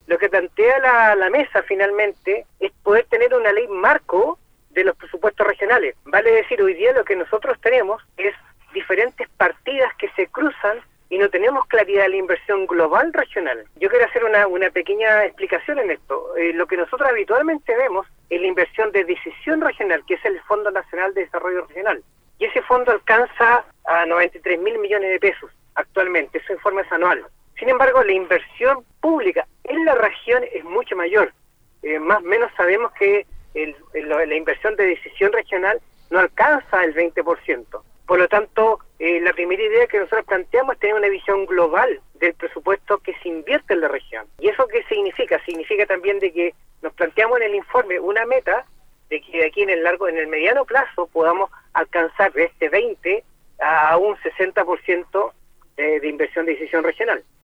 Lo que plantea la mesa finalmente es poder tener una ley marco de los presupuestos regionales. Vale decir, hoy día lo que nosotros tenemos es diferentes partidas que se cruzan y no tenemos claridad de la inversión global regional. Yo quiero hacer una pequeña explicación en esto. Lo que nosotros habitualmente vemos es la inversión de decisión regional, que es el Fondo Nacional de Desarrollo Regional. Y ese fondo alcanza a 93.000 millones de pesos actualmente, ese informe es anual. Sin embargo, la inversión pública en la región es mucho mayor. Más o menos sabemos que la inversión de decisión regional no alcanza el 20%. Por lo tanto, la primera idea que nosotros planteamos es tener una visión global del presupuesto que se invierte en la región. ¿Y eso qué significa? Significa también de que nos planteamos en el informe una meta de que aquí en el mediano plazo podamos alcanzar de este 20 a un 60% de inversión de decisión regional.